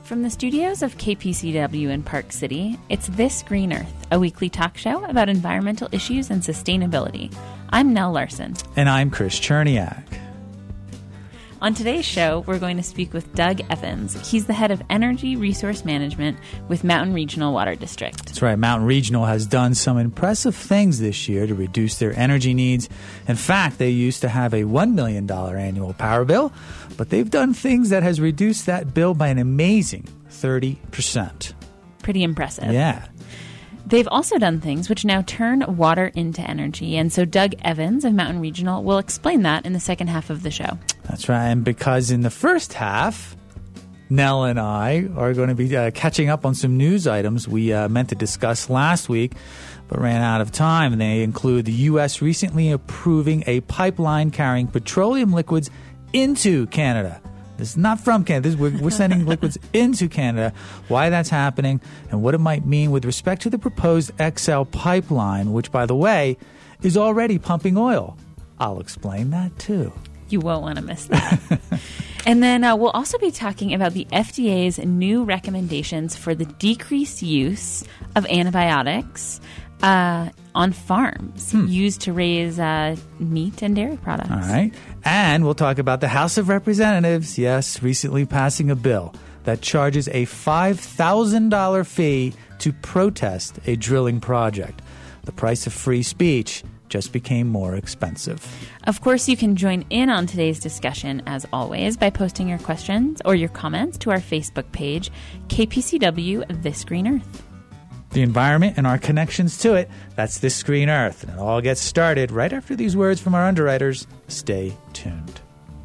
From the studios of KPCW in Park City, it's This Green Earth, a weekly talk show about environmental issues and sustainability. I'm Nell Larson. And I'm Chris Cherniak. On today's show, we're going to speak with Doug Evans. He's the head of Energy Resource Management with Mountain Regional Water District. That's right. Mountain Regional has done some impressive things this year to reduce their energy needs. In fact, they used to have a $1 million annual power bill, but they've done things that has reduced that bill by an amazing 30%. Pretty impressive. Yeah. They've also done things which now turn water into energy. And so Doug Evans of Mountain Regional will explain that in the second half of the show. That's right. And because in the first half, Nell and I are going to be catching up on some news items we meant to discuss last week, but ran out of time. And they include the U.S. recently approving a pipeline carrying petroleum liquids into Canada. This is not from Canada. We're sending liquids into Canada. Why that's happening and what it might mean with respect to the proposed XL pipeline, which, by the way, is already pumping oil. I'll explain that, too. You won't want to miss that. And then we'll also be talking about the FDA's new recommendations for the decreased use of antibiotics on farms used to raise meat and dairy products. All right. And we'll talk about the House of Representatives, yes, recently passing a bill that charges a $5,000 fee to protest a drilling project. The price of free speech just became more expensive. Of course, you can join in on today's discussion, as always, by posting your questions or your comments to our Facebook page, KPCW This Green Earth. The environment and our connections to it, that's This Green Earth. And it all gets started right after these words from our underwriters. Stay tuned.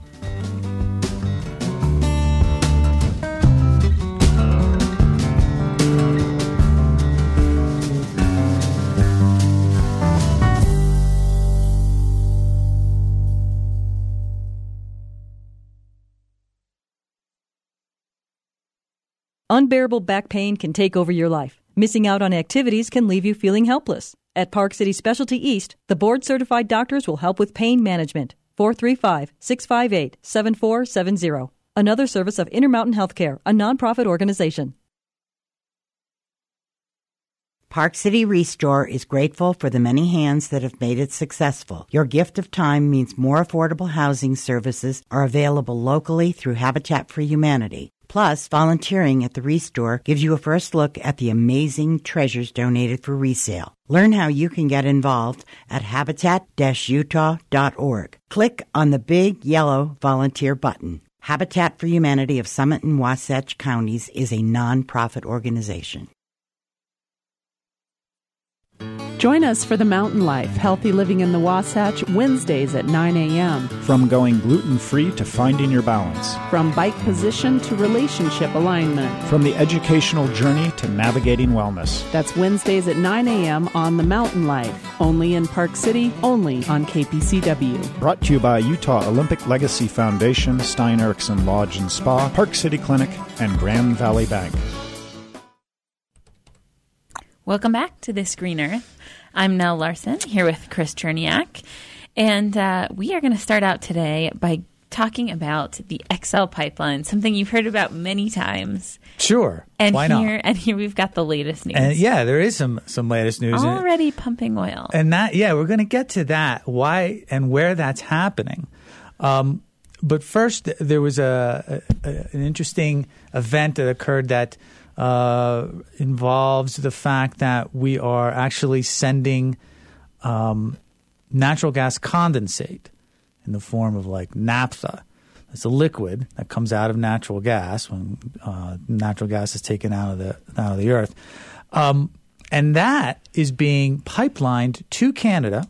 Unbearable back pain can take over your life. Missing out on activities can leave you feeling helpless. At Park City Specialty East, the board-certified doctors will help with pain management. 435-658-7470. Another service of Intermountain Healthcare, a nonprofit organization. Park City Restore is grateful for the many hands that have made it successful. Your gift of time means more affordable housing services are available locally through Habitat for Humanity. Plus, volunteering at the Restore gives you a first look at the amazing treasures donated for resale. Learn how you can get involved at habitat-utah.org. Click on the big yellow volunteer button. Habitat for Humanity of Summit and Wasatch Counties is a nonprofit organization. Join us for the Mountain Life, Healthy Living in the Wasatch, Wednesdays at 9 a.m. From going gluten-free to finding your balance. From bike position to relationship alignment. From the educational journey to navigating wellness. That's Wednesdays at 9 a.m. on the Mountain Life, only in Park City, only on KPCW. Brought to you by Utah Olympic Legacy Foundation, Stein Eriksen Lodge and Spa, Park City Clinic, and Grand Valley Bank. Welcome back to This Green Earth. I'm Nell Larson, here with Chris Cherniak, and we are going to start out today by talking about the XL pipeline, something you've heard about many times. Sure. And why not? And here we've got the latest news. And yeah, there is some latest news. Already pumping oil. And that, yeah, we're going to get to that, why and where that's happening. But first, there was an interesting event that occurred that involves the fact that we are actually sending natural gas condensate in the form of like naphtha. It's a liquid that comes out of natural gas when natural gas is taken out of the earth, and that is being pipelined to Canada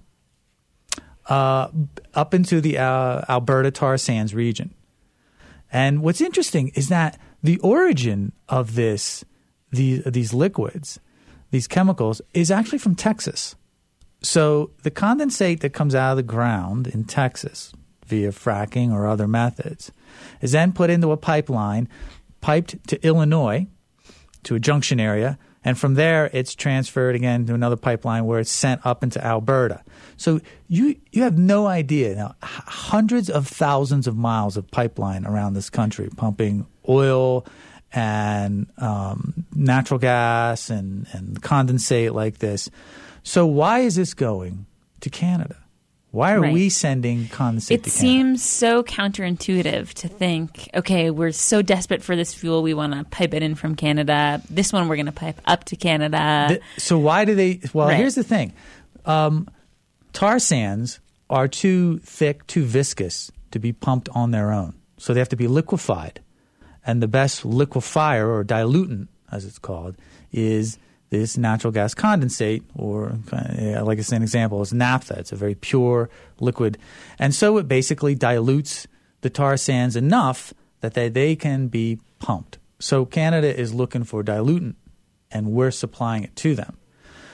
up into the Alberta tar sands region. And what's interesting is that the origin of these liquids, these chemicals, is actually from Texas. So the condensate that comes out of the ground in Texas via fracking or other methods is then put into a pipeline, piped to Illinois, to a junction area, and from there it's transferred again to another pipeline where it's sent up into Alberta. So you have no idea. Now, hundreds of thousands of miles of pipeline around this country pumping oil and natural gas and condensate like this. So why is this going to Canada? Why are we sending condensate to Canada? It seems so counterintuitive to think, okay, we're so desperate for this fuel, we want to pipe it in from Canada. This one we're going to pipe up to Canada. So why do they – well, here's the thing. Tar sands are too thick, too viscous to be pumped on their own. So they have to be liquefied. And the best liquefier or dilutant, as it's called, is this natural gas condensate, or like I said, an example is naphtha. It's a very pure liquid. And so it basically dilutes the tar sands enough that they can be pumped. So Canada is looking for dilutant, and we're supplying it to them.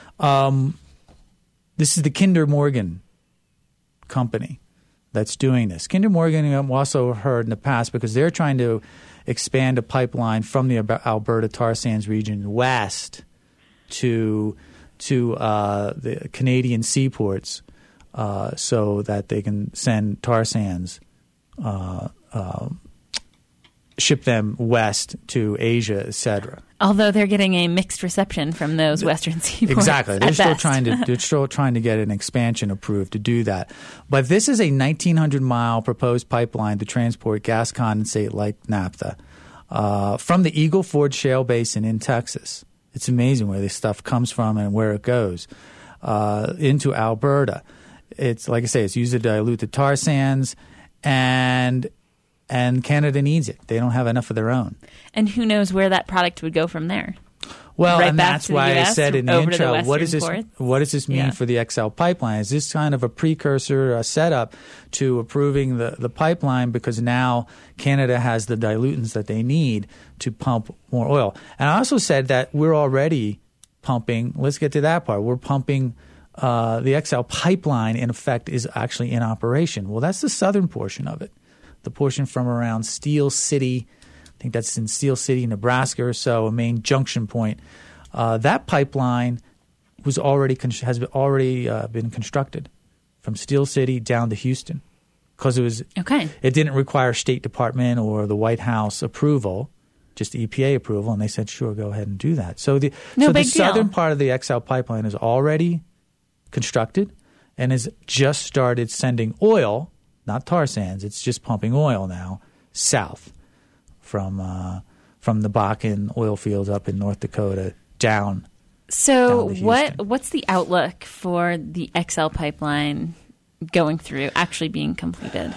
This is the Kinder Morgan company that's doing this. Kinder Morgan, I've also heard in the past, because they're trying to expand a pipeline from the Alberta tar sands region west to the Canadian seaports, so that they can send tar sands, ship them west to Asia, etc. Although they're getting a mixed reception from those western seaports. Exactly, they're still trying to get an expansion approved to do that. But this is a 1,900-mile proposed pipeline to transport gas condensate like naphtha from the Eagle Ford Shale Basin in Texas. It's amazing where this stuff comes from and where it goes into Alberta. It's like I say, it's used to dilute the tar sands, and Canada needs it. They don't have enough of their own. And who knows where that product would go from there? Well, right, and that's why I said in the intro, what does this mean for the XL pipeline? Is this kind of a precursor, a setup to approving the pipeline, because now Canada has the dilutants that they need to pump more oil? And I also said that we're already pumping – let's get to that part. We're pumping the XL pipeline, in effect, is actually in operation. Well, that's the southern portion of it, the portion from around Steel City – I think that's in Steel City, Nebraska or so, a main junction point. That pipeline has already been constructed from Steel City down to Houston, because it didn't require State Department or the White House approval, just EPA approval, and they said, sure, go ahead and do that. So the southern part of the XL pipeline is already constructed and has just started sending oil, not tar sands. It's just pumping oil now south from the Bakken oil fields up in North Dakota down. So what's the outlook for the XL pipeline going through, actually being completed?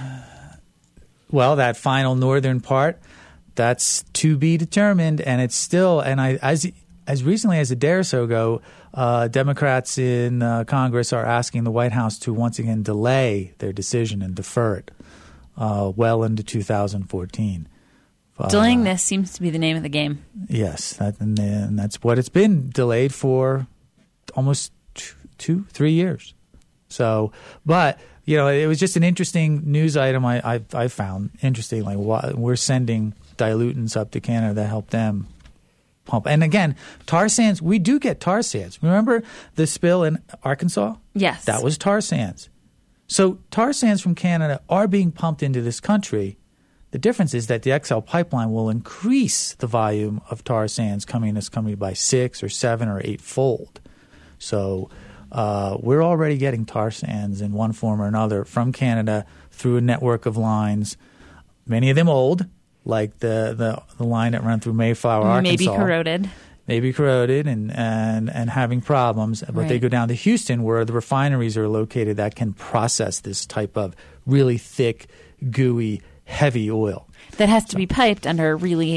Well, that final northern part, that's to be determined, and it's still. And as recently as a day or so ago, Democrats in Congress are asking the White House to once again delay their decision and defer it well into 2014. Delaying this seems to be the name of the game. Yes, and that's what it's been delayed for almost 2-3 years. So, but it was just an interesting news item I found interesting. Like, we're sending dilutants up to Canada to help them pump. And again, tar sands. We do get tar sands. Remember the spill in Arkansas? Yes, that was tar sands. So tar sands from Canada are being pumped into this country. The difference is that the XL pipeline will increase the volume of tar sands coming in this country by 6 or 7 or 8-fold. So we're already getting tar sands in one form or another from Canada through a network of lines, many of them old, like the line that ran through Mayflower, Arkansas. Maybe corroded and having problems. But they go down to Houston, where the refineries are located that can process this type of really thick, gooey, heavy oil that has to be piped under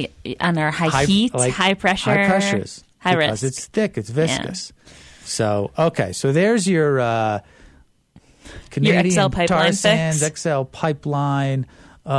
high heat, high pressure, high pressures, high because risk. It's thick, it's viscous. Yeah. So so there's your Canadian XL pipeline tar sands, fix. XL pipeline,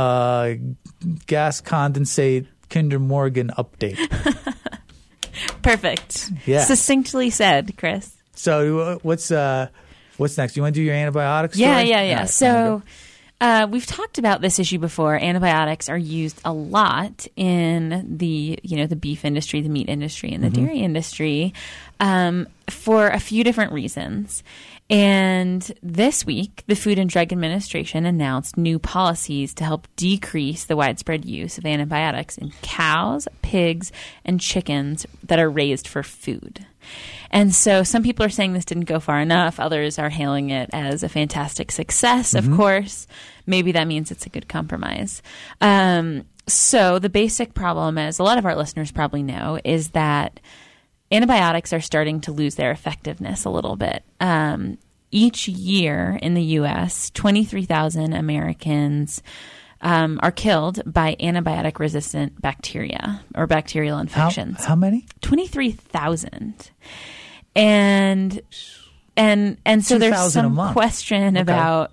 gas condensate, Kinder Morgan update. Perfect. Yeah. Succinctly said, Chris. So what's next? You want to do your antibiotics story? Yeah. Right, so. We've talked about this issue before. Antibiotics are used a lot in the beef industry, the meat industry, and the dairy industry for a few different reasons. And this week, the Food and Drug Administration announced new policies to help decrease the widespread use of antibiotics in cows, pigs, and chickens that are raised for food. And so some people are saying this didn't go far enough. Others are hailing it as a fantastic success, of course. Maybe that means it's a good compromise. So the basic problem, as a lot of our listeners probably know, is that antibiotics are starting to lose their effectiveness a little bit. Each year in the U.S., 23,000 Americans are killed by antibiotic-resistant bacteria or bacterial infections. How many? 23,000. And so there's some question about,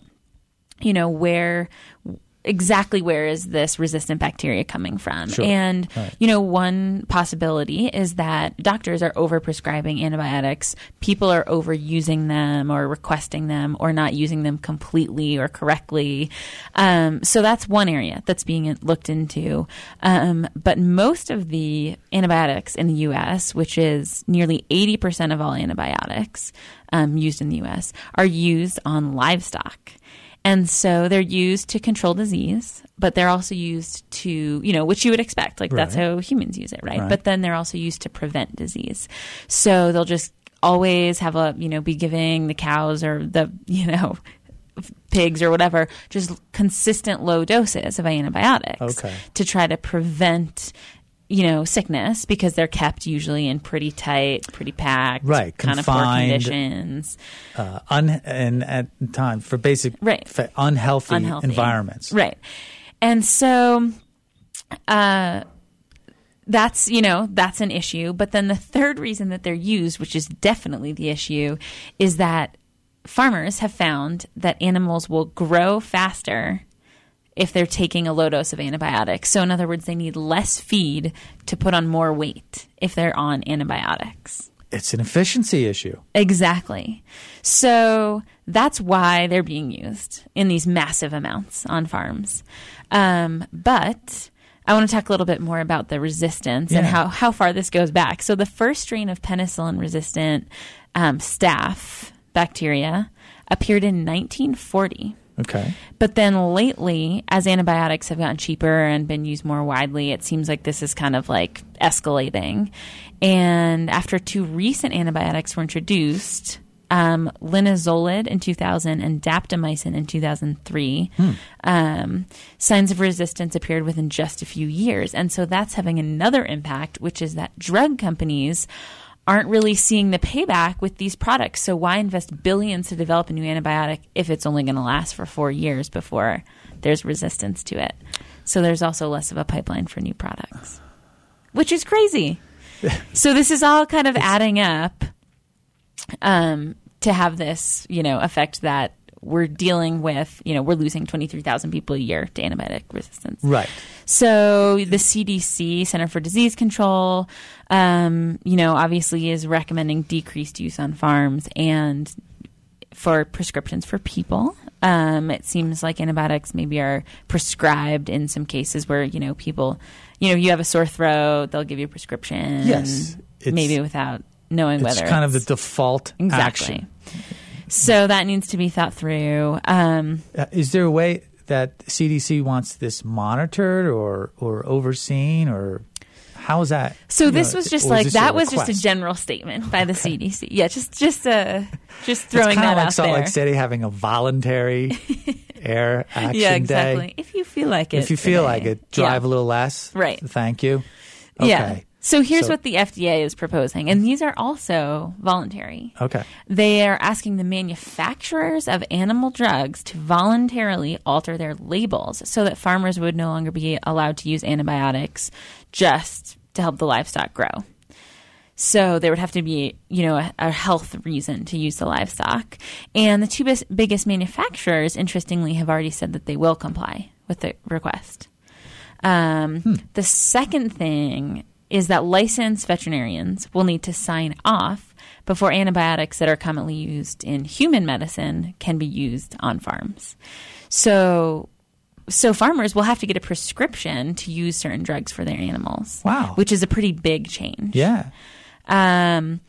where is this resistant bacteria coming from? Sure. And, one possibility is that doctors are overprescribing antibiotics. People are overusing them or requesting them or not using them completely or correctly. So that's one area that's being looked into. But most of the antibiotics in the U.S., which is nearly 80% of all antibiotics used in the U.S., are used on livestock. And so they're used to control disease, but they're also used to, which you would expect. Like that's how humans use it, right? But then they're also used to prevent disease. So they'll just always have be giving the cows or the, pigs or whatever, just consistent low doses of antibiotics to try to prevent sickness, because they're kept usually in pretty tight, pretty packed, kind of poor conditions. And at times for basic, for unhealthy environments. Right. And so that's an issue. But then the third reason that they're used, which is definitely the issue, is that farmers have found that animals will grow faster if they're taking a low dose of antibiotics. So in other words, they need less feed to put on more weight if they're on antibiotics. It's an efficiency issue. Exactly. So that's why they're being used in these massive amounts on farms. But I want to talk a little bit more about the resistance and how far this goes back. So the first strain of penicillin-resistant staph bacteria appeared in 1940. Okay. But then lately, as antibiotics have gotten cheaper and been used more widely, it seems like this is kind of like escalating. And after 2 recent antibiotics were introduced, linezolid in 2000 and daptomycin in 2003, signs of resistance appeared within just a few years. And so that's having another impact, which is that drug companies aren't really seeing the payback with these products. So why invest billions to develop a new antibiotic if it's only going to last for 4 years before there's resistance to it? So there's also less of a pipeline for new products, which is crazy. So this is all kind of adding up to have this, effect that we're dealing with, we're losing 23,000 people a year to antibiotic resistance. Right. So the CDC, Center for Disease Control, obviously is recommending decreased use on farms and for prescriptions for people. It seems like antibiotics maybe are prescribed in some cases where, people, you have a sore throat, they'll give you a prescription. Yes. Maybe without knowing whether it's kind of the default action. So that needs to be thought through. Is there a way that CDC wants this monitored or overseen, or how is that? So this was just like that was just a general statement by the CDC. Yeah, just throwing that out Salt there. Lake City having a voluntary air action yeah, exactly. day. If you feel like it. If you feel like it, drive a little less. Right. Thank you. Okay. Yeah. So here's what the FDA is proposing, and these are also voluntary. Okay. They are asking the manufacturers of animal drugs to voluntarily alter their labels so that farmers would no longer be allowed to use antibiotics just to help the livestock grow. So there would have to be, a health reason to use the livestock. And the 2 biggest manufacturers, interestingly, have already said that they will comply with the request. The second thing is that licensed veterinarians will need to sign off before antibiotics that are commonly used in human medicine can be used on farms. So farmers will have to get a prescription to use certain drugs for their animals. Wow. Which is a pretty big change. Yeah.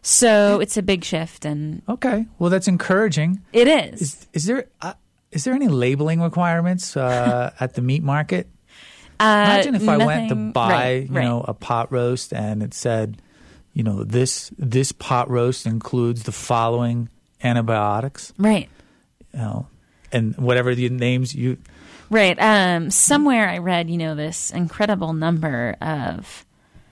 So it's a big shift, and Okay, well, that's encouraging. it is. Is there any labeling requirements at the meat market? Imagine if I went to nothing- buy, right. a pot roast and it said, this pot roast includes the following antibiotics, Right. and whatever the names you. Right. Somewhere I read, this incredible number of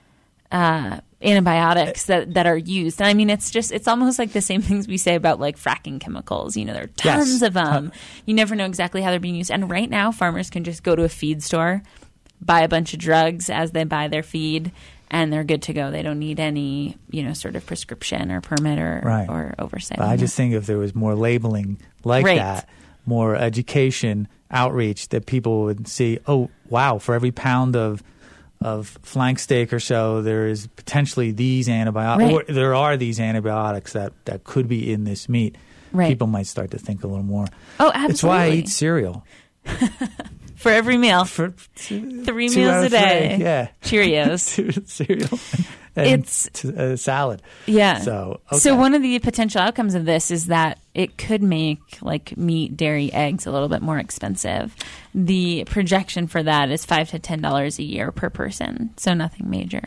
antibiotics that are used. And I mean, it's almost like the same things we say about like fracking chemicals. There are tons of them. You never know exactly how they're being used. And right now, farmers can just go to a feed store, buy a bunch of drugs as they buy their feed, and they're good to go. They don't need any, sort of prescription or permit or oversight. But I just think if there was more labeling like Right. that, more education, outreach, that people would see, oh, wow, for every pound of flank steak or so, there is potentially these antibiotics, Right. or there are these antibiotics that could be in this meat. Right. People might start to think a little more. Oh, absolutely. It's why I eat cereal. For every meal. For 3 2 meals out a of day. 3, yeah. Cheerios. Cereal. And It's- salad. Yeah. So, okay. So one of the potential outcomes of this is that it could make like meat, dairy, eggs a little bit more expensive. The projection for that is $5 to $10 a year per person. So nothing major.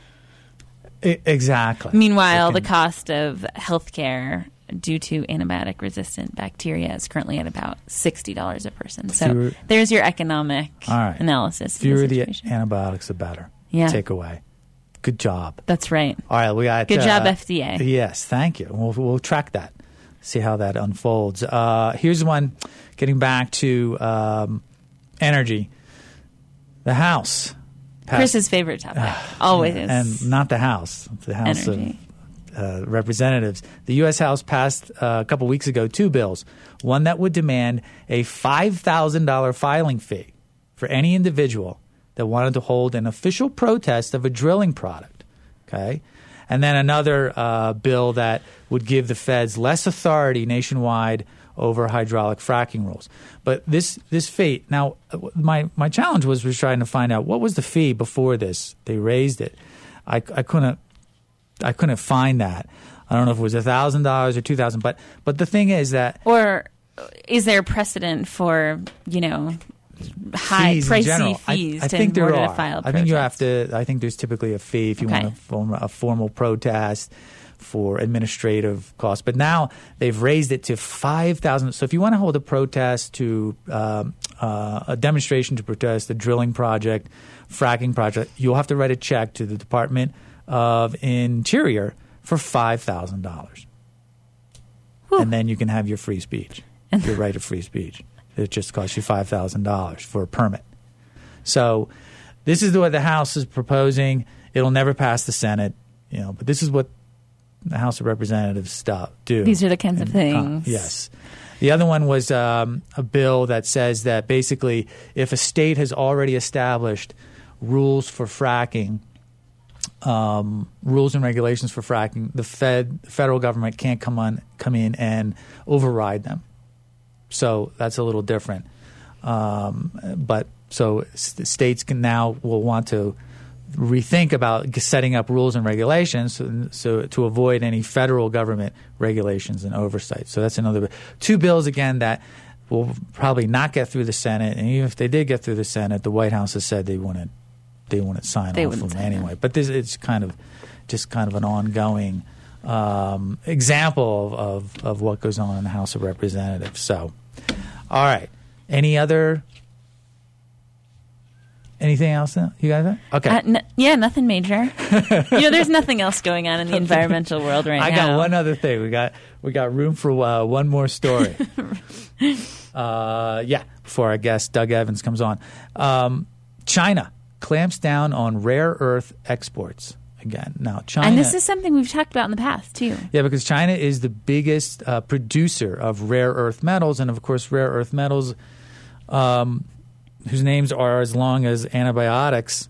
Exactly. Meanwhile, It the can- cost of healthcare due to antibiotic resistant bacteria is currently at about $60 a person. So Fewer- there's your economic All right. analysis. of fewer the the situation. antibiotics, the better. Yeah. Take away. Good job. That's right. All right, we got Good job, FDA. Yes, thank you. We'll track that, see how that unfolds. Here's one. Getting back to energy, the House passed, Chris's favorite topic. Always is. and not the House, the House Energy. of Representatives. The U.S. House passed a couple weeks ago 2 bills. One that would demand a $5,000 filing fee for any individual that wanted to hold an official protest of a drilling product. Okay, and then another bill that would give the feds less authority nationwide over hydraulic fracking rules. But this fee, now my challenge was trying to find out what was the fee before this. They raised it. I couldn't find that. I don't know if it was $1,000 or $2,000. But the thing is that Or is there precedent for, high fees in general. pricey fees I to think in order there are. to file a I think you have protest? to. I think there's typically a fee if you Okay. want to form a formal protest for administrative costs. But now they've raised it to $5,000. So if you want to hold a protest to a demonstration to protest a drilling project, fracking project, you'll have to write a check to the Department of Interior for $5,000, and then you can have your free speech, your right of free speech. It just costs you $5,000 for a permit. So this is what the House is proposing. It'll never pass the Senate, but this is what the House of Representatives do. These are the kinds of things. Yes. The other one was a bill that says that basically if a state has already established rules for fracking, rules and regulations for fracking, the federal government can't come in and override them. So that's a little different. But so states will want to rethink about setting up rules and regulations so to avoid any federal government regulations and oversight. So that's another 2 bills again that will probably not get through the Senate, and even if they did get through the Senate, the White House has said they wouldn't sign off them anyway. But it's kind of an ongoing example of what goes on in the House of Representatives. So, all right, anything else you guys have? Okay. Nothing major. There's nothing else going on in the environmental world right now. I got one other thing. We got room for one more story. Before our guest Doug Evans comes on. China clamps down on rare earth exports again. Now, China, and this is something we've talked about in the past too. Yeah, because China is the biggest producer of rare earth metals, and of course, rare earth metals, whose names are as long as antibiotics,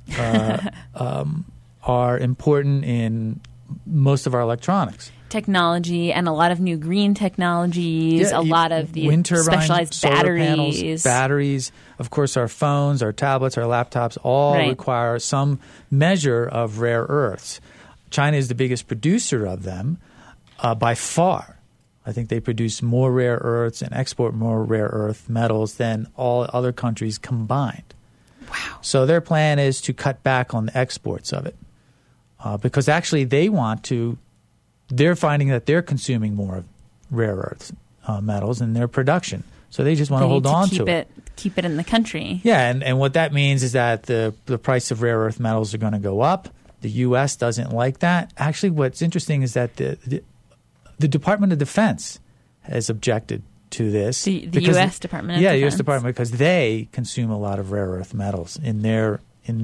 are important in most of our electronics. Technology and a lot of new green technologies, a lot of the wind turbines, specialized solar batteries. Panels, of course, our phones, our tablets, our laptops all require some measure of rare earths. China is the biggest producer of them by far. I think they produce more rare earths and export more rare earth metals than all other countries combined. Wow. So their plan is to cut back on the exports of it because actually they're finding that they're consuming more rare earth metals in their production. So they just want to hold on to it. Keep it in the country. Yeah, and what that means is that the price of rare earth metals are going to go up. The U.S. doesn't like that. Actually, what's interesting is that the Department of Defense has objected to this. The U.S. Department of Defense. Yeah, the U.S. Department, because they consume a lot of rare earth metals in their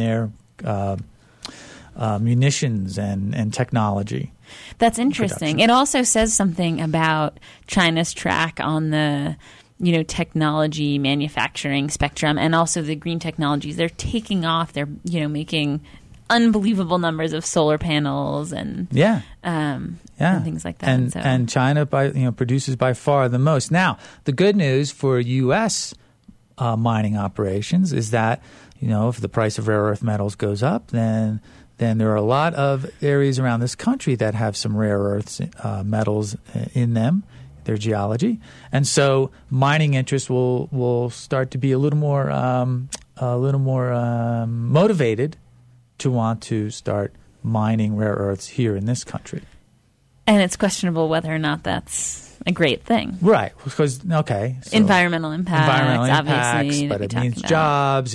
munitions and technology. That's interesting. It also says something about China's track on the technology manufacturing spectrum and also the green technologies. They're taking off. They're making unbelievable numbers of solar panels and and things like that. And China produces by far the most. Now, the good news for U.S. Mining operations is that if the price of rare earth metals goes up, then there are a lot of areas around this country that have some rare earths metals in them, their geology, and so mining interests will start to be a little more motivated to want to start mining rare earths here in this country. And it's questionable whether or not that's a great thing. Right, because, okay. So environmental impacts, obviously. But it means jobs.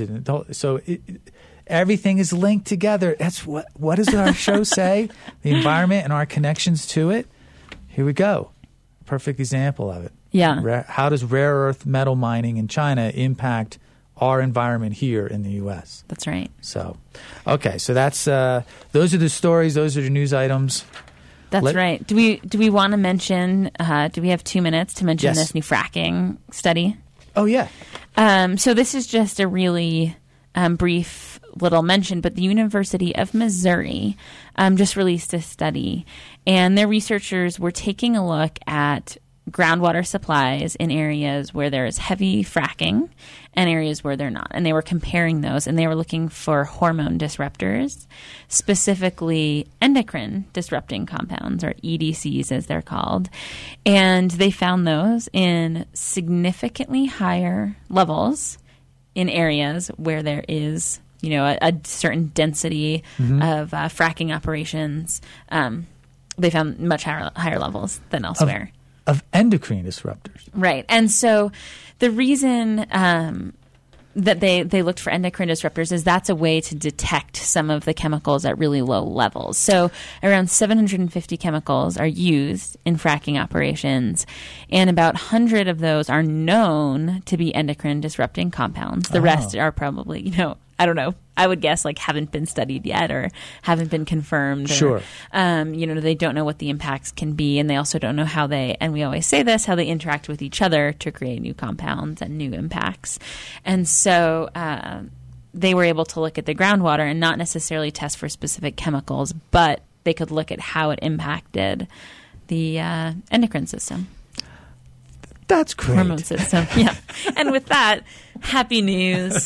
Everything is linked together. That's what does our show say? The environment and our connections to it. Here we go. Perfect example of it. Yeah. How does rare earth metal mining in China impact our environment here in the U.S.? That's right. So, okay. So that's those are the stories. Those are the news items. That's right. Do we want to mention? Do we have 2 minutes to mention this new fracking study? Oh yeah. So this is just a really brief little mention, but the University of Missouri just released a study, and their researchers were taking a look at groundwater supplies in areas where there is heavy fracking and areas where they're not. And they were comparing those, and they were looking for hormone disruptors, specifically endocrine disrupting compounds, or EDCs as they're called. And they found those in significantly higher levels in areas where there is, a certain density of fracking operations. They found much higher levels than elsewhere. Of endocrine disruptors. Right. And so the reason that they looked for endocrine disruptors is that's a way to detect some of the chemicals at really low levels. So around 750 chemicals are used in fracking operations, and about 100 of those are known to be endocrine disrupting compounds. The rest are probably, I don't know. I would guess haven't been studied yet or haven't been confirmed. Sure. They don't know what the impacts can be, and they also don't know how they, and we always say this, how they interact with each other to create new compounds and new impacts. And so they were able to look at the groundwater and not necessarily test for specific chemicals, but they could look at how it impacted the endocrine system. That's great. Hormone system, yeah. And with that, happy news.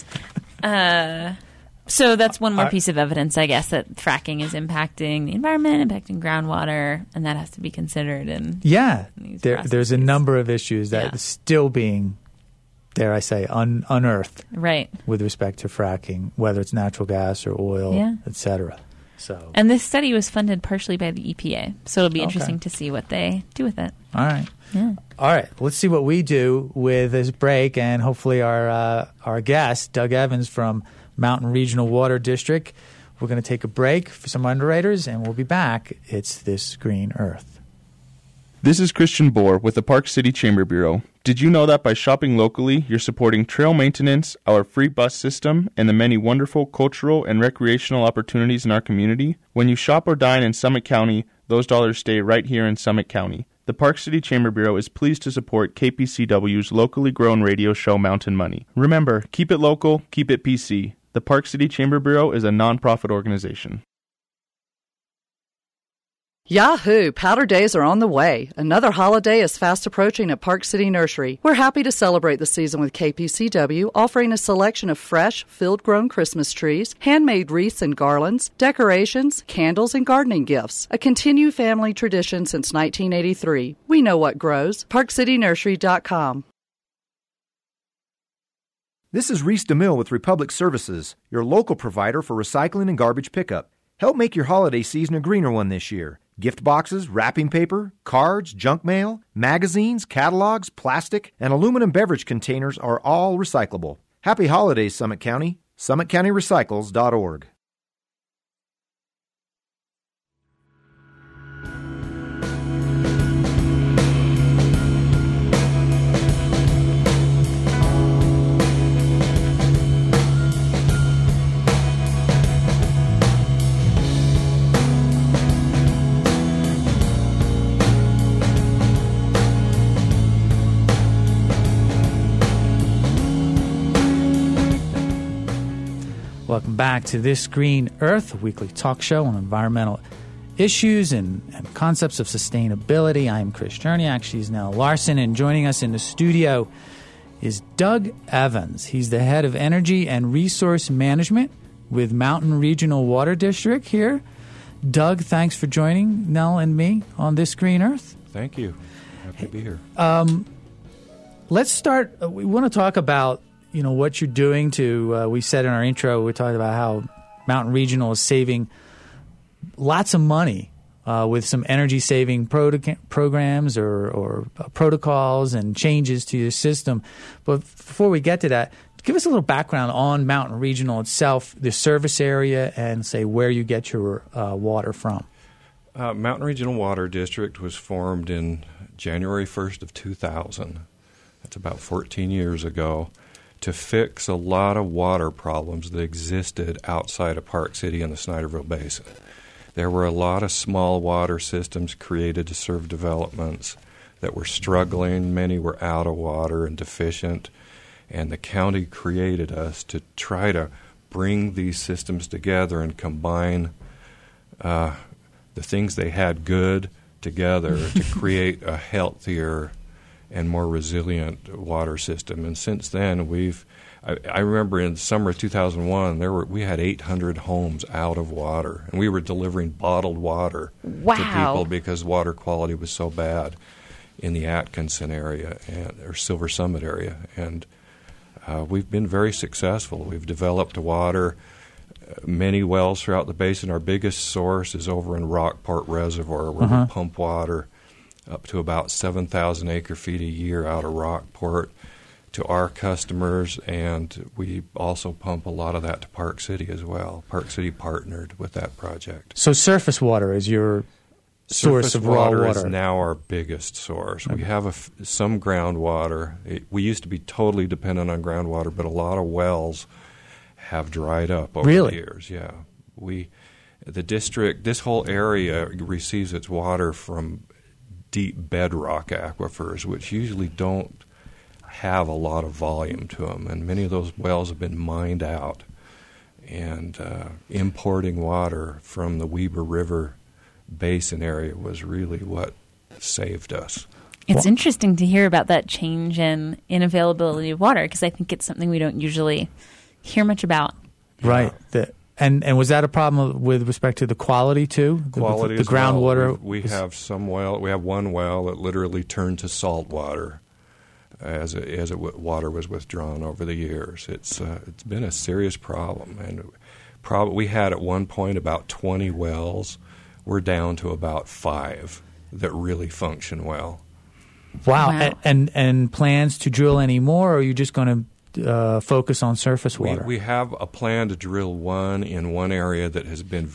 So that's one more piece of evidence, I guess, that fracking is impacting the environment, impacting groundwater, and that has to be considered. There's a number of issues that are still being, dare I say, unearthed, right, with respect to fracking, whether it's natural gas or oil, et cetera. So, and this study was funded partially by the EPA, so it'll be interesting to see what they do with it. All right. Yeah. All right. Let's see what we do with this break, and hopefully our guest, Doug Evans from Mountain Regional Water District. We're going to take a break for some underwriters, and we'll be back. It's This Green Earth. This is Christian Bohr with the Park City Chamber Bureau. Did you know that by shopping locally, you're supporting trail maintenance, our free bus system, and the many wonderful cultural and recreational opportunities in our community? When you shop or dine in Summit County, those dollars stay right here in Summit County. The Park City Chamber Bureau is pleased to support KPCW's locally grown radio show Mountain Money. Remember, keep it local, keep it PC. The Park City Chamber Bureau is a nonprofit organization. Yahoo! Powder Days are on the way. Another holiday is fast approaching at Park City Nursery. We're happy to celebrate the season with KPCW, offering a selection of fresh, field-grown Christmas trees, handmade wreaths and garlands, decorations, candles, and gardening gifts. A continued family tradition since 1983. We know what grows. ParkCityNursery.com. This is Reese DeMille with Republic Services, your local provider for recycling and garbage pickup. Help make your holiday season a greener one this year. Gift boxes, wrapping paper, cards, junk mail, magazines, catalogs, plastic, and aluminum beverage containers are all recyclable. Happy holidays, Summit County. SummitCountyRecycles.org. Welcome back to This Green Earth, a weekly talk show on environmental issues and concepts of sustainability. I'm Chris Cherniak. She's Nell Larson. And joining us in the studio is Doug Evans. He's the head of Energy and Resource Management with Mountain Regional Water District here. Doug, thanks for joining Nell and me on This Green Earth. Thank you. Happy to be here. Let's start. We want to talk about what you're doing to, we said in our intro, we talked about how Mountain Regional is saving lots of money with some energy-saving programs or protocols and changes to your system. But before we get to that, give us a little background on Mountain Regional itself, the service area, and say where you get your water from. Mountain Regional Water District was formed in January 1st of 2000. That's about 14 years ago. To fix a lot of water problems that existed outside of Park City and the Snyderville Basin. There were a lot of small water systems created to serve developments that were struggling. Many were out of water and deficient, and the county created us to try to bring these systems together and combine the things they had good together to create a healthier and more resilient water system. And since then, I remember in the summer of 2001, we had 800 homes out of water, and we were delivering bottled water to people because water quality was so bad in the Atkinson area or Silver Summit area. And we've been very successful. We've developed water, many wells throughout the basin. Our biggest source is over in Rockport Reservoir, where we pump water up to about 7,000 acre-feet a year out of Rockport to our customers, and we also pump a lot of that to Park City as well. Park City partnered with that project. So surface water is your source of raw water? Surface water is now our biggest source. Okay. We have some groundwater. We used to be totally dependent on groundwater, but a lot of wells have dried up over the years. Yeah. The district, this whole area receives its water from deep bedrock aquifers, which usually don't have a lot of volume to them, and many of those wells have been mined out. And importing water from the Weber River Basin area was really what saved us. It's interesting to hear about that change in availability of water, because I think it's something we don't usually hear much about. Right. And was that a problem with respect to the quality too? Quality, the groundwater. Well. We have some well. We have one well that literally turned to salt water as water was withdrawn over the years. It's been a serious problem, and we had at one point about 20 wells. We're down to about 5 that really function well. Wow. And plans to drill any more, or are you just going to focus on surface water? We have a plan to drill one in one area that has been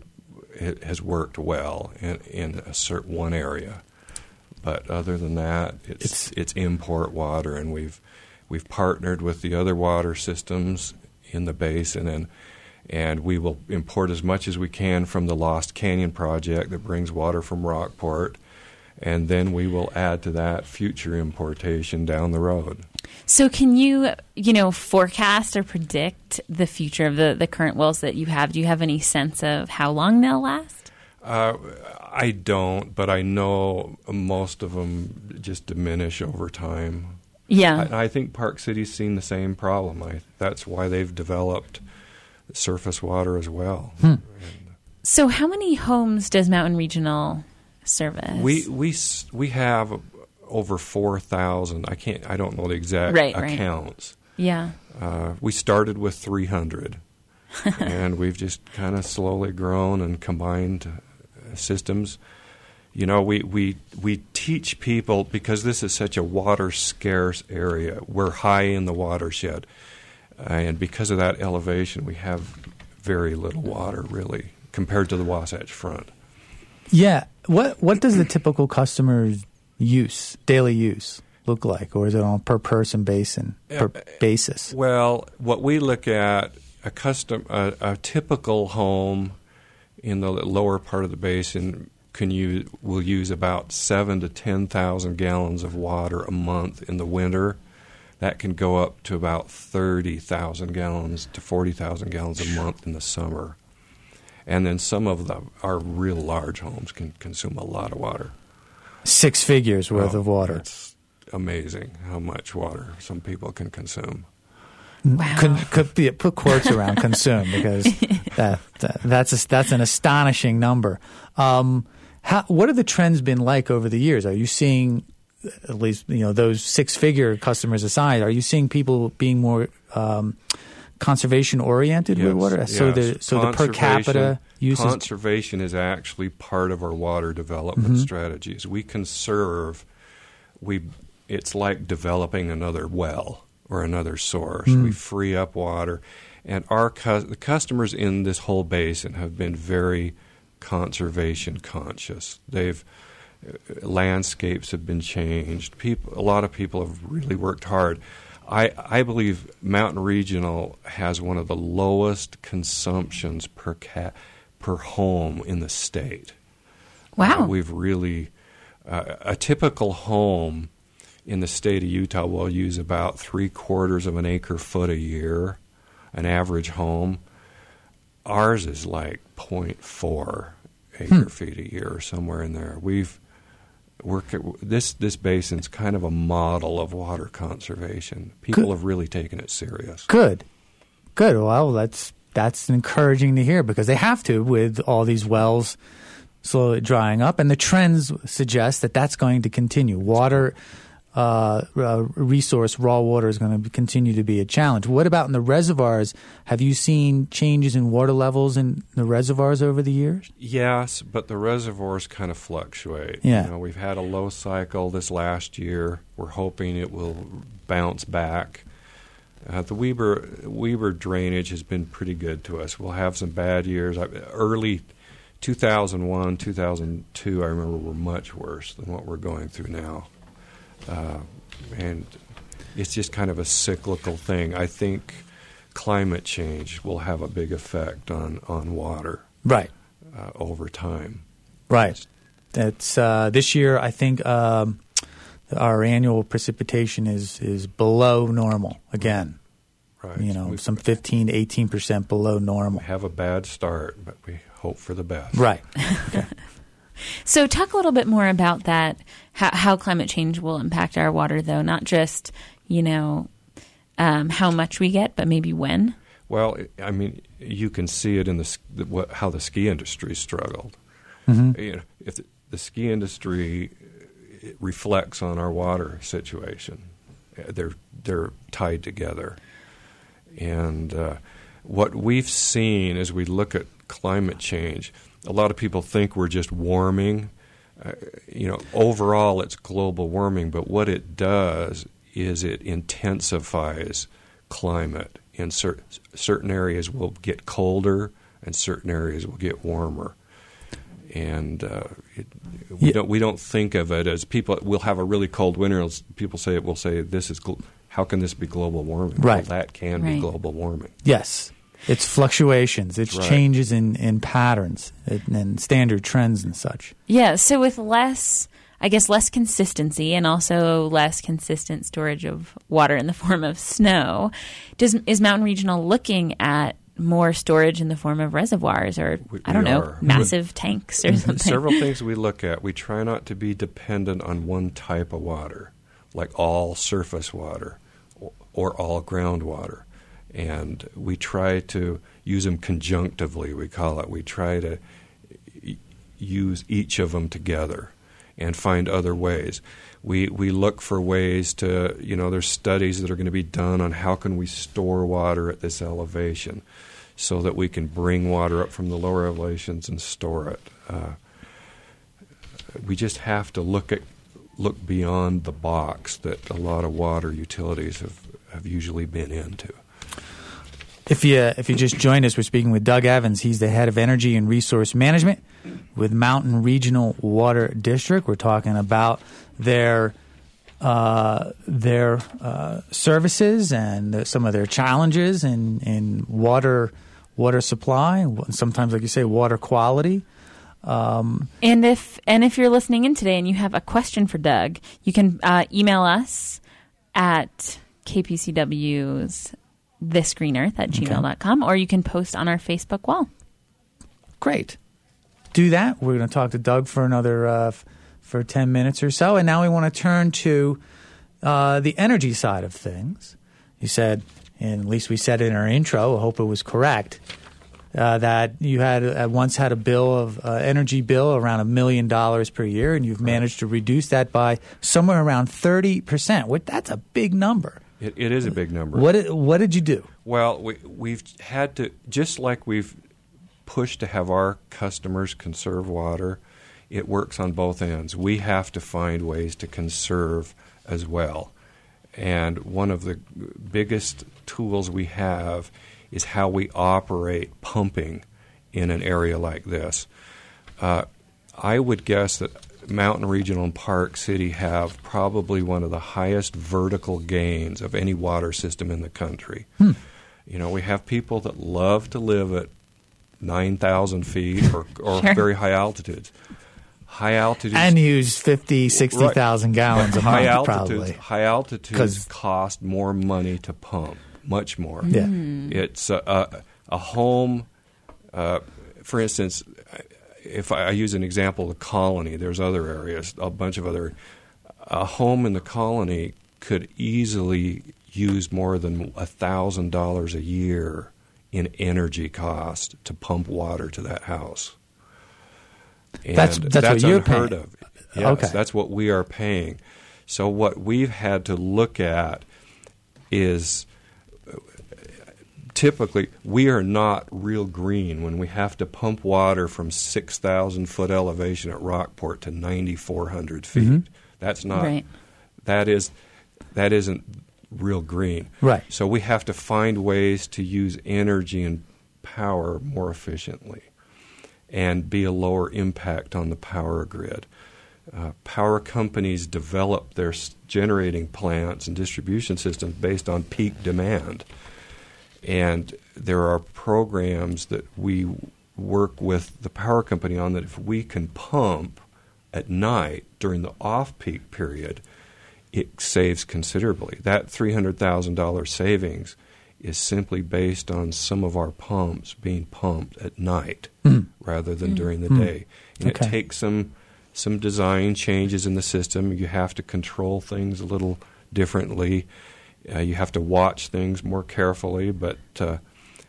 has worked well in a certain one area. But other than that, it's import water, and we've partnered with the other water systems in the basin, and we will import as much as we can from the Lost Canyon project that brings water from Rockport, and then we will add to that future importation down the road. So can you forecast or predict the future of the current wells that you have? Do you have any sense of how long they'll last? I don't, but I know most of them just diminish over time. Yeah. I think Park City's seen the same problem. That's why they've developed surface water as well. So how many homes does Mountain Regional service? We have over 4,000. I don't know the exact accounts. Right. Yeah. We started with 300, and we've just kind of slowly grown and combined systems. You know, we teach people, because this is such a water scarce area. We're high in the watershed, and because of that elevation, we have very little water, really, compared to the Wasatch Front. Yeah. What does the typical customer's daily use look like, or is it on a per person basis? Well, what we look at, a typical home in the lower part of the basin will use about 7,000 to 10,000 gallons of water a month in the winter. That can go up to about 30,000 gallons to 40,000 gallons a month in the summer. And then some of our real large homes can consume a lot of water. 6 figures worth of water. It's amazing how much water some people can consume. Wow. Put quotes around consume, because that's an astonishing number. What have the trends been like over the years? Are you seeing, at least those 6-figure customers aside, are you seeing people being more conservation oriented with water? Yes. So the per capita use conservation is actually part of our water development strategies. We conserve. It's like developing another well or another source. We free up water, and the customers in this whole basin have been very conservation conscious. Landscapes have been changed. A lot of people have really worked hard. I believe Mountain Regional has one of the lowest consumptions per home in the state. Wow. We've really a typical home in the state of Utah will use about 3/4 of an acre foot a year, an average home. Ours is like 0.4 acre feet a year, or somewhere in there. This basin's kind of a model of water conservation. People have really taken it serious. Good. Well, that's encouraging to hear, because they have to, with all these wells slowly drying up, and the trends suggest that that's going to continue. Water resource, raw water, is going to continue to be a challenge. What about in the reservoirs? Have you seen changes in water levels in the reservoirs over the years? Yes, but the reservoirs kind of fluctuate. Yeah. We've had a low cycle this last year. We're hoping it will bounce back. The Weber drainage has been pretty good to us. We'll have some bad years. Early 2001, 2002, I remember, were much worse than what we're going through now. And it's just kind of a cyclical thing. I think climate change will have a big effect on water, right, over time. Right. It's this year, I think our annual precipitation is below normal again. Right. Some 15 to 18% below normal. We have a bad start, but we hope for the best. Right. Okay. So talk a little bit more about that, how climate change will impact our water, though, not just, how much we get, but maybe when. Well, I mean, you can see it in how the ski industry struggled. If the ski industry reflects on our water situation, they're tied together. And what we've seen as we look at climate change, a lot of people think we're just warming. Overall it's global warming, but what it does is it intensifies climate. In certain areas will get colder, and certain areas will get warmer. And we don't think of it as people. We'll have a really cold winter. People will say this is how can this be global warming? Right. Well, that can be global warming. Yes. It's fluctuations. It's changes in patterns and standard trends and such. Yeah, so with less consistency and also less consistent storage of water in the form of snow, is Mountain Regional looking at more storage in the form of reservoirs or, massive tanks or something? Several things we look at. We try not to be dependent on one type of water, like all surface water or all groundwater. And we try to use them conjunctively, we call it. We try to use each of them together and find other ways. We look for ways to, there's studies that are going to be done on how can we store water at this elevation so that we can bring water up from the lower elevations and store it. We just have to look beyond the box that a lot of water utilities have usually been into. If you just joined us, we're speaking with Doug Evans. He's the head of Energy and Resource Management with Mountain Regional Water District. We're talking about their services and some of their challenges in water supply. Sometimes, like you say, water quality. And if you're listening in today and you have a question for Doug, you can email us at KPCW's thisgreenearth@gmail.com, or you can post on our Facebook wall. Great. Do that. We're going to talk to Doug for another for 10 minutes or so. And now we want to turn to the energy side of things. You said, and at least we said in our intro, I hope it was correct, that you had once had a energy bill around $1 million per year, and you've managed to reduce that by somewhere around 30%. That's a big number. It is a big number. What did you do? Well, we've had to, just like we've pushed to have our customers conserve water, it works on both ends. We have to find ways to conserve as well. And one of the biggest tools we have is how we operate pumping in an area like this. I would guess that Mountain Regional and Park City have probably one of the highest vertical gains of any water system in the country. We have people that love to live at 9,000 feet or Sure. very high altitudes. High altitudes and use 50, 60,000 gallons a month, probably. High altitudes cost more money to pump, much more. Yeah. It's a home, for instance. If I use an example, the Colony, there's other areas, a bunch of other. A home in the Colony could easily use more than $1,000 a year in energy cost to pump water to that house. And that's what you're unheard paying. of. Yes, Okay. That's what we are paying. So what we've had to look at is typically we are not real green when we have to pump water from 6,000-foot elevation at Rockport to 9,400 feet. Mm-hmm. That's not Right. that isn't real green. Right. So we have to find ways to use energy and power more efficiently and be a lower impact on the power grid. Power companies develop their generating plants and distribution systems based on peak demand. And there are programs that we work with the power company on that if we can pump at night during the off-peak period, it saves considerably. That $300,000 savings is simply based on some of our pumps being pumped at night rather than during the day. And it takes some design changes in the system. You have to control things a little differently. You have to watch things more carefully, but the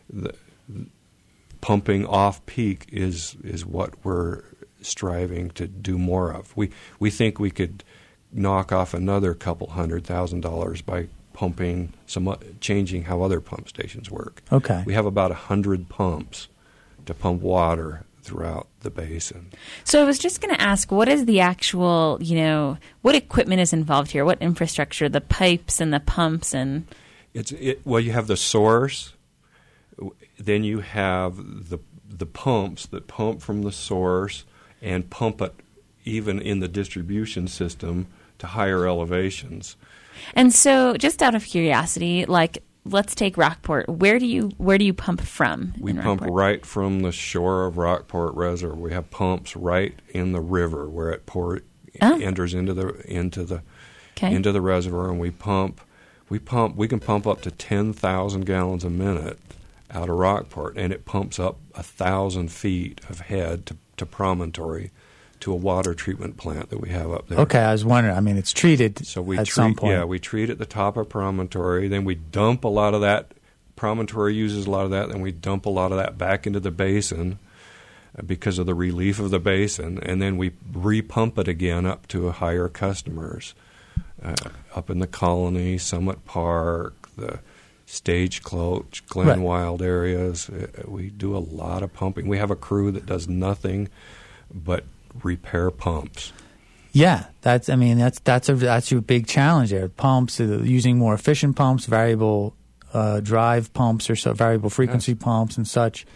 pumping off-peak is what we're striving to do more of. We think we could knock off another couple $100,000 by pumping changing how other pump stations work. Okay. We have about 100 pumps to pump water throughout the basin. So I was just going to ask, what is the actual, what equipment is involved here? What infrastructure, the pipes and the pumps and... Well, you have the source, then you have the pumps that pump from the source and pump it even in the distribution system to higher elevations. And so, just out of curiosity, let's take Rockport. Where do you pump from? We in pump Rockport? right from the shore of Rockport Reservoir. We have pumps right in the river where it enters into the reservoir, and we can pump up to 10,000 gallons a minute out of Rockport, and it pumps up 1,000 feet of head to Promontory to a water treatment plant that we have up there. Okay, I was wondering. I mean, it's treated some point. Yeah, we treat at the top of Promontory. Then we dump a lot of that. Promontory uses a lot of that. Then we dump a lot of that back into the basin because of the relief of the basin. And then we repump it again up to higher customers. Up in the Colony, Summit Park, the Stagecoach, Glen Wild areas. We do a lot of pumping. We have a crew that does nothing but repair pumps. Yeah, that's your big challenge there. Pumps, using more efficient pumps, variable drive pumps, or variable frequency pumps and such.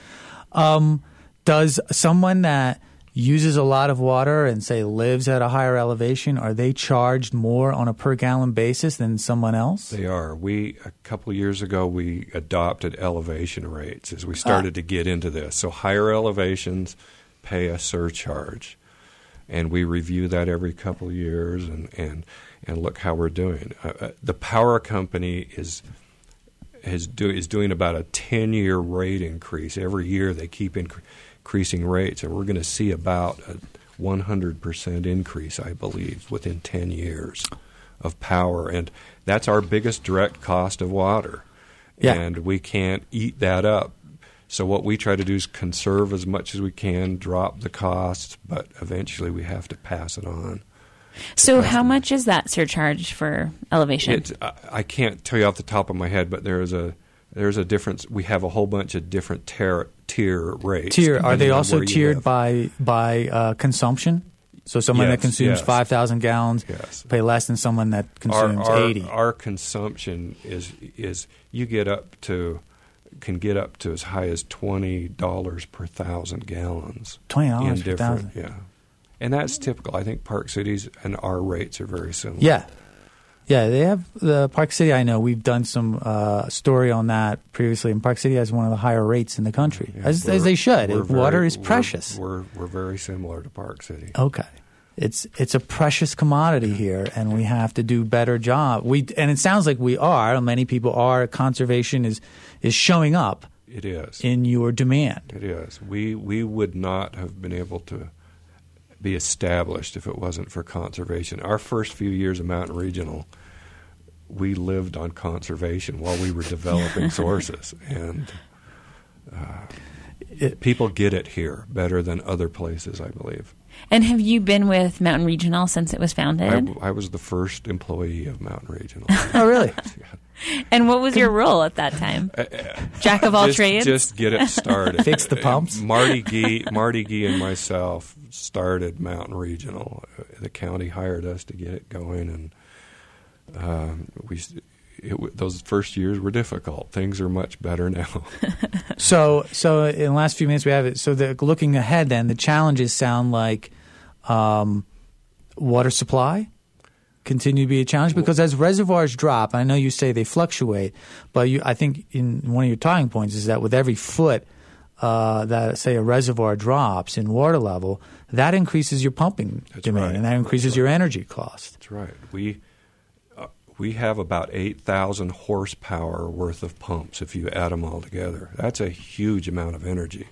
Does someone that uses a lot of water and, say, lives at a higher elevation, are they charged more on a per gallon basis than someone else? They are. A couple of years ago, we adopted elevation rates as we started to get into this. So higher elevations pay a surcharge, and we review that every couple of years and look how we're doing. The power company is doing about a 10-year rate increase. Every year they keep increasing rates, and we're going to see about a 100% increase, I believe, within 10 years of power. And that's our biggest direct cost of water. Yeah. And we can't eat that up. So what we try to do is conserve as much as we can, drop the costs, but eventually we have to pass it on. So how much is that surcharge for elevation? I can't tell you off the top of my head, but there's a difference. We have a whole bunch of different tier rates. Are they also tiered by consumption? So someone that consumes 5,000 gallons pay less than someone that consumes 80. Our consumption is you can get up to as high as $20 per 1,000 gallons. $20 per 1,000. Yeah. And that's typical. I think Park Cities and our rates are very similar. Yeah. Yeah, they have the Park City. I know we've done some story on that previously, and Park City has one of the higher rates in the country, as they should. Water is precious. We're very similar to Park City. Okay, it's a precious commodity here, and we have to do a better job. And it sounds like we are. Many people are. Conservation is showing up. It is in your demand. It is. We would not have been able to be established if it wasn't for conservation. Our first few years of Mountain Regional, we lived on conservation while we were developing sources, and people get it here better than other places, I believe. And have you been with Mountain Regional since it was founded? I was the first employee of Mountain Regional. Oh, really? Yeah. And what was your role at that time? Jack of all trades? Just get it started. Fix the pumps? Marty Gee and myself started Mountain Regional. The county hired us to get it going, and those first years were difficult. Things are much better now. So in the last few minutes we have it. So looking ahead, then the challenges sound like water supply continue to be a challenge, because as reservoirs drop, I know you say they fluctuate, but I think in one of your talking points is that with every foot that, say, a reservoir drops in water level, that increases your pumping demand, and that increases your energy cost. That's right. We have about 8,000 horsepower worth of pumps if you add them all together. That's a huge amount of energy.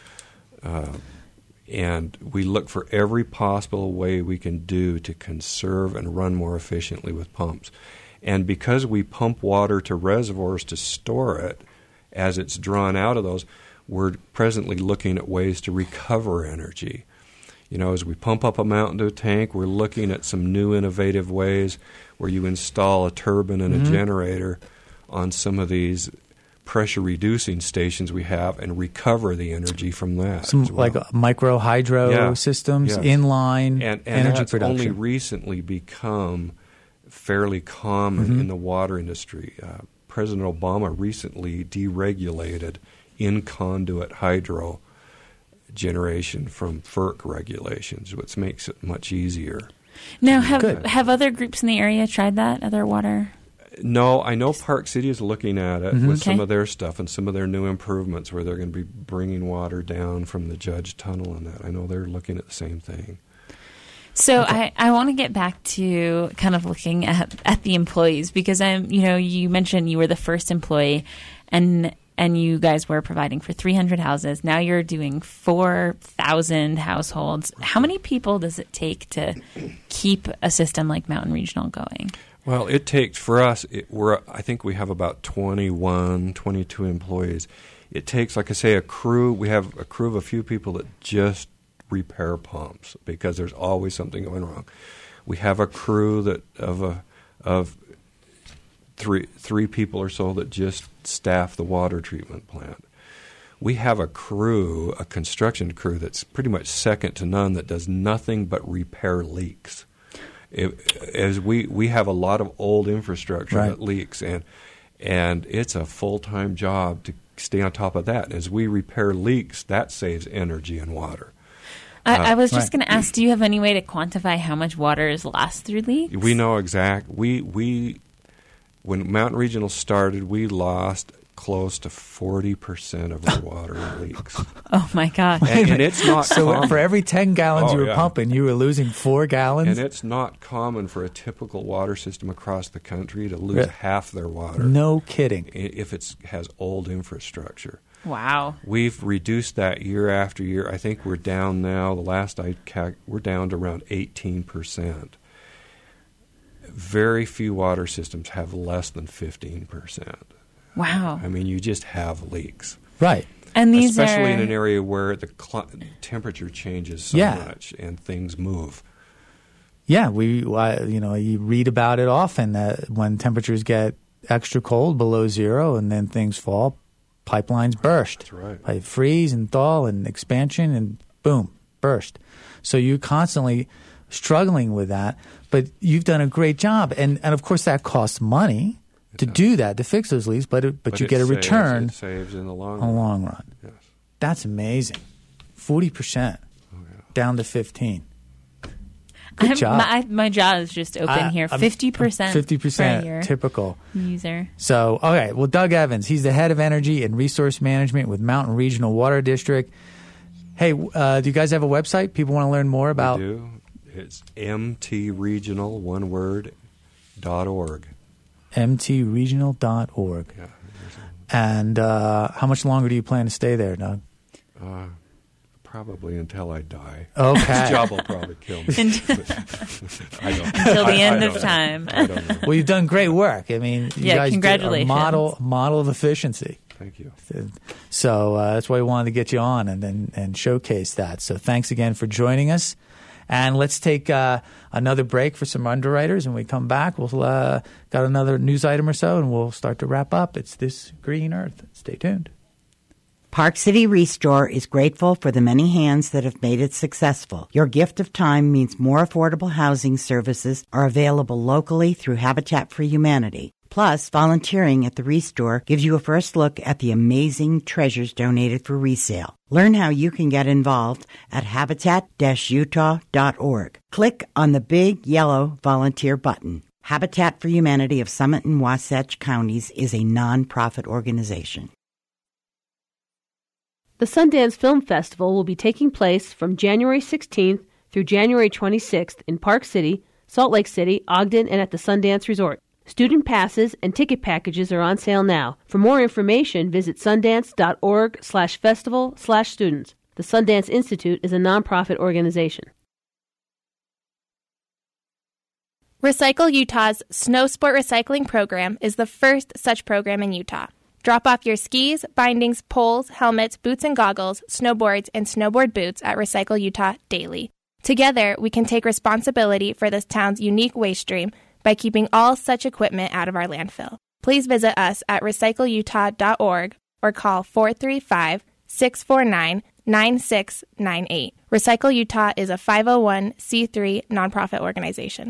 And we look for every possible way we can do to conserve and run more efficiently with pumps. And because we pump water to reservoirs to store it, as it's drawn out of those, we're presently looking at ways to recover energy. You know, as we pump up a mountain to a tank, we're looking at some new innovative ways where you install a turbine and a generator on some of these pressure-reducing stations we have and recover the energy from that. Some like micro hydro systems, inline and energy that's production. Only recently become fairly common in the water industry. President Obama recently deregulated in-conduit hydro generation from FERC regulations, which makes it much easier. Now, have other groups in the area tried that, other water? No, I know Park City is looking at it with some of their stuff and some of their new improvements where they're going to be bringing water down from the Judge Tunnel and that. I know they're looking at the same thing. So I want to get back to kind of looking at the employees, because you mentioned you were the first employee, and and you guys were providing for 300 houses. Now you're doing 4,000 households. How many people does it take to keep a system like Mountain Regional going? Well, it takes, for us, I think we have about 21, 22 employees. It takes, like I say, a crew. We have a crew of a few people that just repair pumps because there's always something going wrong. We have a crew that of three people or so that just staff the water treatment plant. We have a construction crew that's pretty much second to none that does nothing but repair leaks. As we have a lot of old infrastructure that leaks, and it's a full-time job to stay on top of that. As we repair leaks, that saves energy and water. I was just going to ask, do you have any way to quantify how much water is lost through leaks? We know exactly. When Mountain Regional started, we lost close to 40% of our water in leaks. Oh, my God. And it's not common. For every 10 gallons you were pumping, you were losing 4 gallons? And it's not common for a typical water system across the country to lose half their water. No kidding. If it has old infrastructure. Wow. We've reduced that year after year. I think we're down now, the last we're down to around 18%. Very few water systems have less than 15%. Wow. I mean, you just have leaks. Right. And these especially in an area where the temperature changes so much and things move. Yeah, you read about it often that when temperatures get extra cold, below zero, and then things fall, pipelines burst. That's right. Like freeze and thaw and expansion and boom, burst. So you're constantly struggling with that, but you've done a great job. And of course that costs money to do that, to fix those leaks, but you get a return. It saves in the long run. Yes. That's amazing. 40% down to 15%. Good job. My jaw is just open here. 50%. 50% typical user. So, okay. Well, Doug Evans, he's the head of energy and resource management with Mountain Regional Water District. Hey, do you guys have a website? People want to learn more about? We do. It's mtregional, one word, .org. mtregional.org. Yeah. And how much longer do you plan to stay there, Doug? Probably until I die. Okay. This job will probably kill me. Until the end of time. I don't know. Well, you've done great work. I mean, you guys congratulations. Did a model of efficiency. Thank you. So that's why we wanted to get you on and showcase that. So thanks again for joining us. And let's take another break for some underwriters. And when we come back, we'll got another news item or so, and we'll start to wrap up. It's This Green Earth. Stay tuned. Park City Restore is grateful for the many hands that have made it successful. Your gift of time means more affordable housing services are available locally through Habitat for Humanity. Plus, volunteering at the Restore gives you a first look at the amazing treasures donated for resale. Learn how you can get involved at habitat-utah.org. Click on the big yellow volunteer button. Habitat for Humanity of Summit and Wasatch Counties is a nonprofit organization. The Sundance Film Festival will be taking place from January 16th through January 26th in Park City, Salt Lake City, Ogden, and at the Sundance Resort. Student passes and ticket packages are on sale now. For more information, visit sundance.org/festival/students. The Sundance Institute is a nonprofit organization. Recycle Utah's Snow Sport Recycling Program is the first such program in Utah. Drop off your skis, bindings, poles, helmets, boots and goggles, snowboards, and snowboard boots at Recycle Utah daily. Together, we can take responsibility for this town's unique waste stream by keeping all such equipment out of our landfill. Please visit us at recycleutah.org or call 435-649-9698. Recycle Utah is a 501c3 nonprofit organization.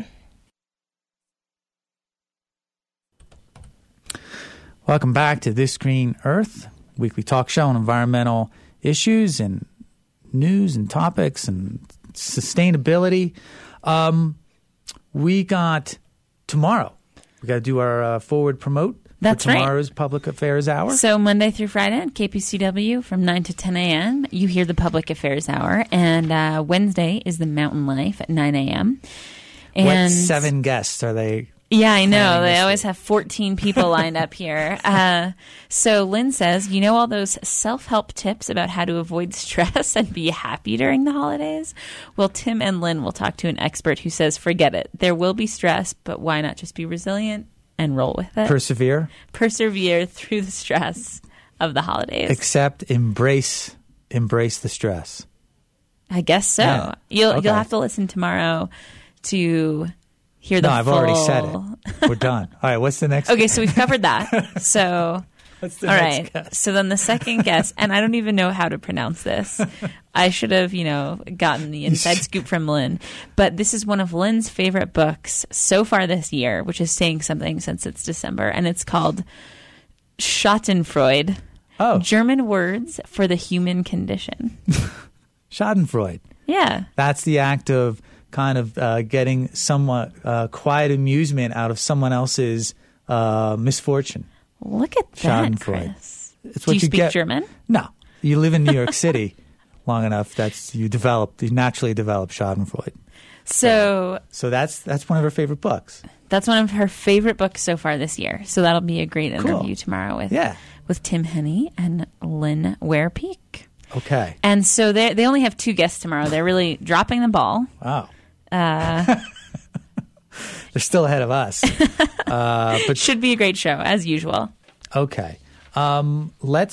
Welcome back to This Green Earth, weekly talk show on environmental issues and news and topics and sustainability. We got tomorrow. We got to do our forward promote. That's for tomorrow's Public Affairs Hour. So Monday through Friday at KPCW from 9 to 10 a.m., you hear the Public Affairs Hour. And Wednesday is the Mountain Life at 9 a.m. What 7 guests are they Yeah, I know. They always have 14 people lined up here. So Lynn says, you know all those self-help tips about how to avoid stress and be happy during the holidays? Well, Tim and Lynn will talk to an expert who says, forget it. There will be stress, but why not just be resilient and roll with it? Persevere Through the stress of the holidays. Except embrace the stress. I guess so. Yeah. You'll have to listen tomorrow to hear the No, I've full... already said it. We're done. All right, what's the next? Okay, so we've covered that. So, what's the all next right. guess? So then the second guess, and I don't even know how to pronounce this. I should have, gotten the inside scoop from Lynn. But this is one of Lynn's favorite books so far this year, which is saying something since it's December, and it's called Schadenfreude. Oh. German words for the human condition. Schadenfreude. Yeah. That's the act of kind of getting somewhat quiet amusement out of someone else's misfortune. Look at that, Chris. It's Do what you speak get. German? No. You live in New York City long enough you naturally develop Schadenfreude. So that's one of her favorite books. That's one of her favorite books so far this year. So that'll be a great interview tomorrow with Tim Henney and Lynn Ware-Peak. Okay. And so they only have 2 guests tomorrow. They're really dropping the ball. Wow. They're still ahead of us. But should be a great show, as usual. Okay. Let's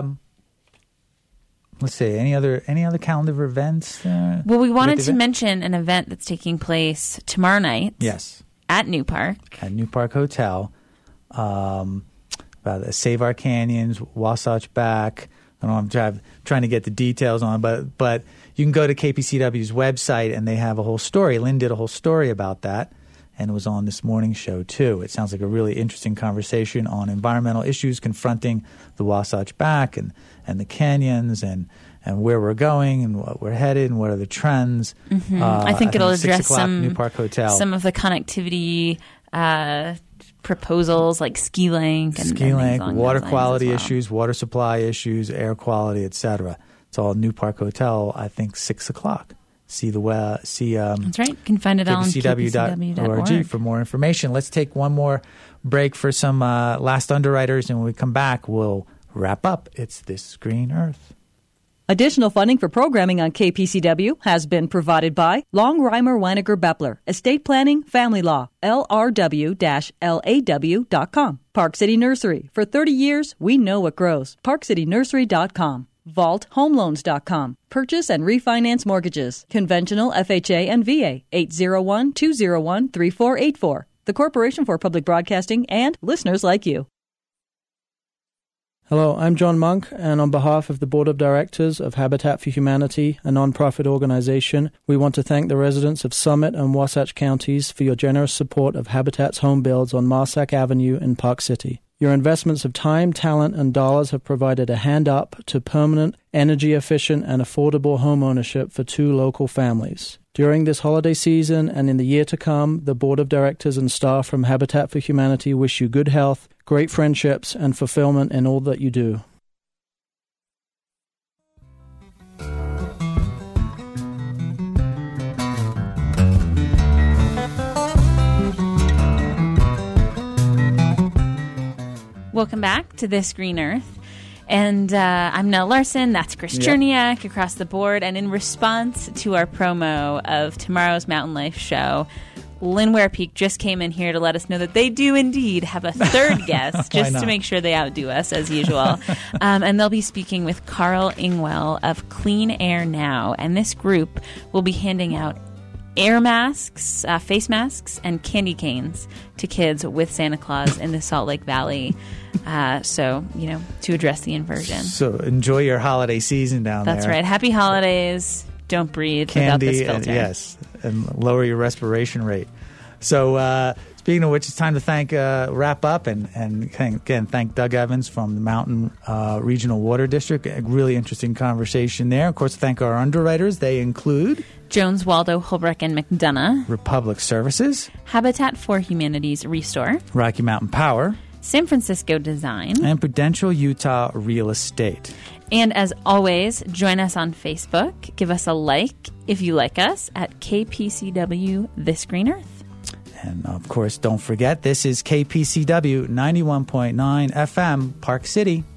see. Any other calendar events? Well, we wanted to mention an event that's taking place tomorrow night. Yes. At New Park. At New Park Hotel. About Save Our Canyons, Wasatch Back. I don't know, I'm trying to get the details on, but you can go to KPCW's website and they have a whole story. Lynn did a whole story about that, and it was on this morning's show too. It sounds like a really interesting conversation on environmental issues confronting the Wasatch Back and the canyons and where we're going and what we're headed and what are the trends. Mm-hmm. I think it'll address New Park Hotel. some of the connectivity proposals like Ski-Link and water quality issues, water supply issues, air quality, etc. It's all New Park Hotel. I think 6 o'clock. See that's right. You can find it on KPCW.org for more information. Let's take one more break for some last underwriters, and when we come back, we'll wrap up. It's This Green Earth. Additional funding for programming on KPCW has been provided by Longheimer Weiniger Beppler, Estate Planning, Family Law, LRW-LAW.com. Park City Nursery. For 30 years, we know what grows. ParkCityNursery.com. VaultHomeLoans.com. Purchase and refinance mortgages. Conventional FHA and VA. 801-201-3484. The Corporation for Public Broadcasting and listeners like you. Hello, I'm John Monk, and on behalf of the Board of Directors of Habitat for Humanity, a nonprofit organization, we want to thank the residents of Summit and Wasatch counties for your generous support of Habitat's home builds on Marsack Avenue in Park City. Your investments of time, talent, and dollars have provided a hand up to permanent, energy-efficient, and affordable home ownership for 2 local families. During this holiday season and in the year to come, the Board of Directors and staff from Habitat for Humanity wish you good health, great friendships, and fulfillment in all that you do. Welcome back to This Green Earth. And I'm Nell Larson. That's Chris Cherniak across the board. And in response to our promo of tomorrow's Mountain Life show, Lynn Ware-Peak just came in here to let us know that they do indeed have a third guest, just to make sure they outdo us as usual. And they'll be speaking with Carl Ingwell of Clean Air Now. And this group will be handing out air masks, face masks, and candy canes to kids with Santa Claus in the Salt Lake Valley. So, to address the inversion. So enjoy your holiday season down there. That's right. Happy holidays. Don't breathe Candy, without this filter. and lower your respiration rate. So speaking of which, it's time to wrap up and again thank Doug Evans from the Mountain Regional Water District. A really interesting conversation there. Of course, thank our underwriters. They include Jones, Waldo, Holbrook, and McDonough. Republic Services. Habitat for Humanity's Restore. Rocky Mountain Power. San Francisco Design. And Prudential Utah Real Estate. And as always, join us on Facebook. Give us a like if you like us at KPCW This Green Earth. And, of course, don't forget, this is KPCW 91.9 FM, Park City.